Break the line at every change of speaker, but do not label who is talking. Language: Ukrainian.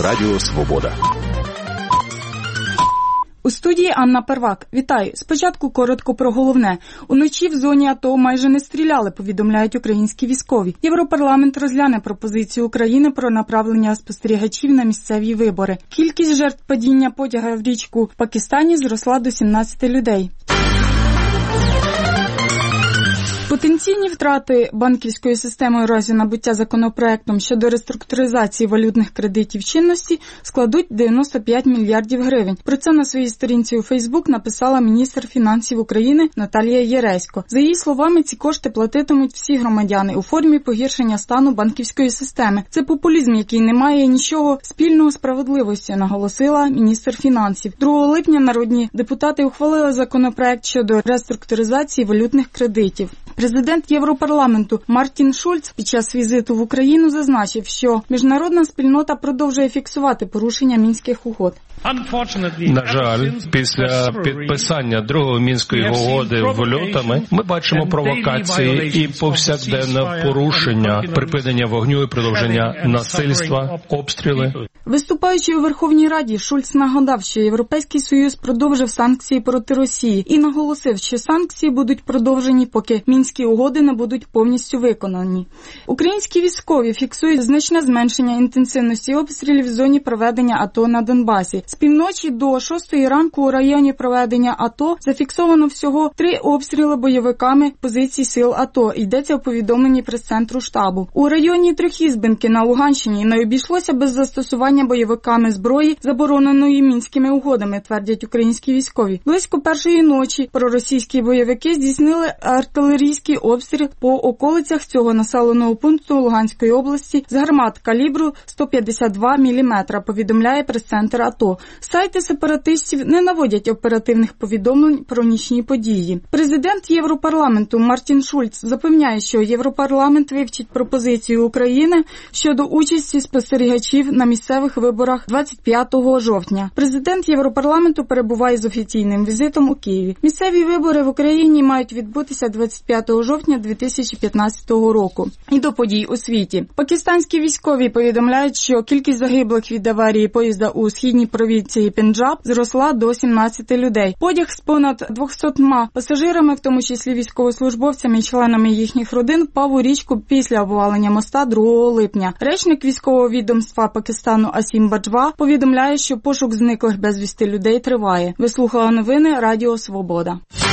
Радіо Свобода.
У студії Анна Первак. Вітаю. Спочатку коротко про головне. Уночі в зоні АТО майже не стріляли, повідомляють українські військові. Європарламент розгляне пропозицію України про направлення спостерігачів на місцеві вибори. Кількість жертв падіння потяга в річку в Пакистані зросла до 17 людей. Потенційні втрати банківської системи у разі набуття законопроектом щодо реструктуризації валютних кредитів чинності складуть 95 мільярдів гривень. Про це на своїй сторінці у Фейсбук написала міністр фінансів України Наталія Єресько. За її словами, ці кошти платитимуть всі громадяни у формі погіршення стану банківської системи. Це популізм, який не має нічого спільного з справедливістю, наголосила міністр фінансів. 2 липня народні депутати ухвалили законопроект щодо реструктуризації валютних кредитів. Президент Європарламенту Мартін Шульц під час візиту в Україну зазначив, що міжнародна спільнота продовжує фіксувати порушення Мінських угод.
На жаль, після підписання другої Мінської угоди в лютому ми бачимо провокації і повсякденне порушення, припинення вогню і продовження насильства, обстріли.
Виступаючи у Верховній Раді, Шульц нагадав, що Європейський Союз продовжив санкції проти Росії і наголосив, що санкції будуть продовжені, поки Мінські угоди не будуть повністю виконані. Українські військові фіксують значне зменшення інтенсивності обстрілів в зоні проведення АТО на Донбасі. З півночі до 6 ранку у районі проведення АТО зафіксовано всього 3 обстріли бойовиками позицій сил АТО, йдеться у повідомленні прес-центру штабу. У районі Трьохізбинки на Луганщині не обійшлося без застосування бойовиками зброї, забороненої Мінськими угодами, твердять українські військові. Близько першої ночі проросійські бойовики здійснили артилерійський обстріл по околицях цього населеного пункту Луганської області з гармат калібру 152 мм, повідомляє прес-центр АТО. Сайти сепаратистів не наводять оперативних повідомлень про нічні події. Президент Європарламенту Мартін Шульц запевняє, що Європарламент вивчить пропозицію України щодо участі спостерігачів на місцевих виборах 25 жовтня. Президент Європарламенту перебуває з офіційним візитом у Києві. Місцеві вибори в Україні мають відбутися 25 жовтня 2015 року. І до подій у світі. Пакистанські військові повідомляють, що кількість загиблих від аварії поїзда у східній провінції Пенджаб зросла до 17 людей. Потяг з понад 200 пасажирами, в тому числі військовослужбовцями і членами їхніх родин, впав у річку після обвалення моста 2 липня. Речник військового відомства Пакистану Асім Баджва повідомляє, що пошук зниклих безвісти людей триває. Ви слухали новини Радіо Свобода.